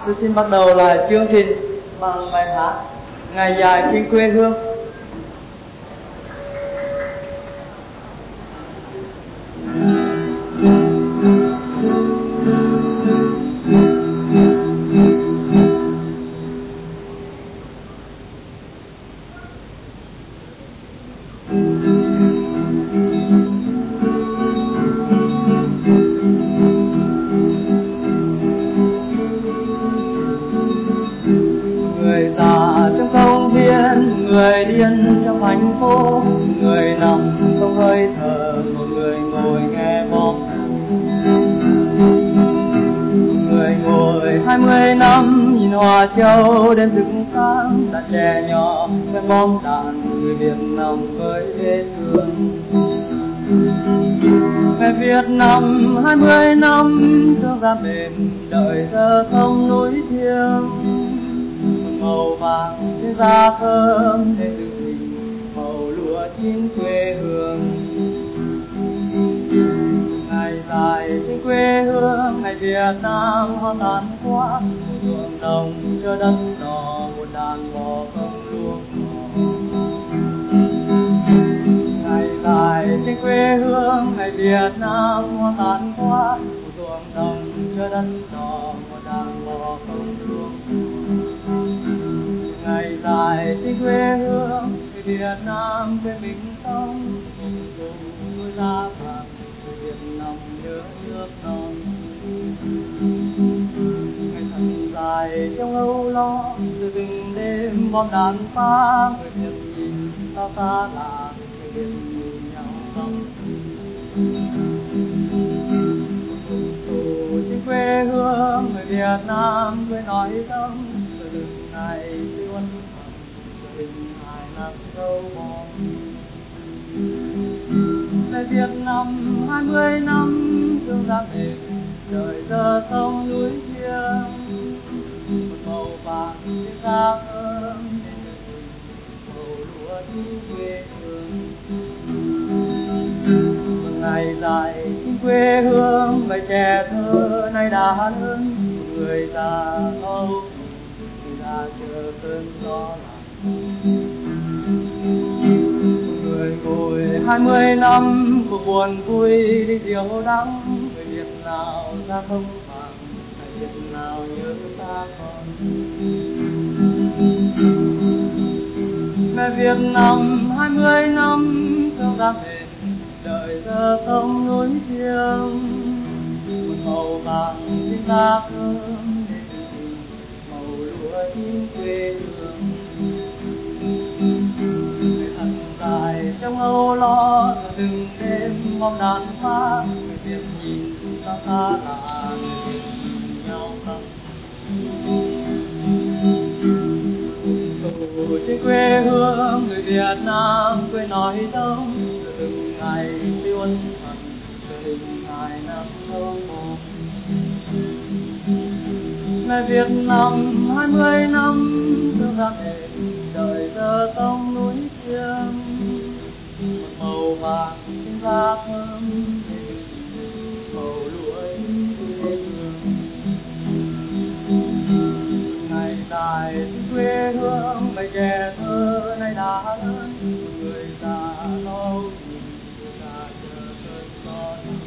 Tôi xin bắt đầu lại chương trình bằng bài hát Ngày dài trên quê hương. Người già trong công viên, người điên trong thành phố, người nằm trong hơi thở, một người ngồi nghe bom. Người ngồi 20 năm nhìn hoa châu đến thức sáng, đàn trẻ nhỏ quen bom đạn, người Việt Nam với vết thương. Ngày Việt Nam 20 năm thương ra mềm, đợi giờ sông núi thiêng. Màu vàng trên da thơm trên từng mình, màu lúa chín quê hương. Ngày dài trên quê hương, ngày Việt Nam hoa tàn qua, ruộng đồng cho đất đỏ, một đàn bò không luống. Ngày dài trên quê hương, ngày Việt Nam hoa tàn qua, ruộng đồng cho đất đỏ, một đàn bò không luống. Ngày dài trên quê hương, người Việt Nam quê mình sống, cùng đôi da vàng, người Việt Nam nhớ nước non. Ngày thật dài trong âu lo, từ từng đêm bom đạn phá, người Việt nhìn sao xa lạ, người Việt nhìn nhau khóc. Tù trên quê hương, người Việt Nam quê nói tâm, từ từng ngày siêu ân phận, tình hai năm sâu bom. Ngày Việt Nam 20 năm thương ra mềm, đời giờ sông núi thiêng. Một màu vàng trên da thơm, màu lúa chín quê hương. Ngày dài trên quê hương, bài trẻ thơ nay đã lớn, người già âu đã chờ cơn gió lạnh. Người ngồi 20 năm cuộc buồn vui đi diều đắng, người Việt nào ra không vàng, người Việt nào nhớ ta còn. Mẹ Việt Nam 20 năm thương ra mềm, đợi giờ sông núi thiêng. Một màu vàng trên da thơm, màu lúa chín quê hương. Ngày thật dài trong âu lo, từng đêm bom đạn phá, người Việt nhìn sao xa lạ, người Việt nhìn nhau khóc. Tù trên quê hương, người Việt Nam quê nói đông, từng ngày siêu ân phận, từng ngày năm sâu bom. Ngày Việt Nam 20 năm thương ra mềm, đợi giờ sông núi thiêng. Một màu vàng trên da thơm, màu lúa chín quê hương. Ngày dài trên quê hương, bài trẻ thơ nay đã lớn, người già lâu nhìn, người già chờ cơn gió lạnh.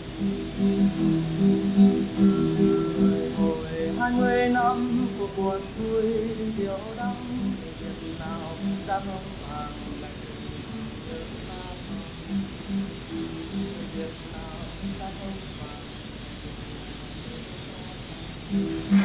Người ngồi 20 năm cuộc buồn vui đi diều đắng, người Việt nào đã không vàng, lại nhớ ta còn. Người Việt nào đã không vàng.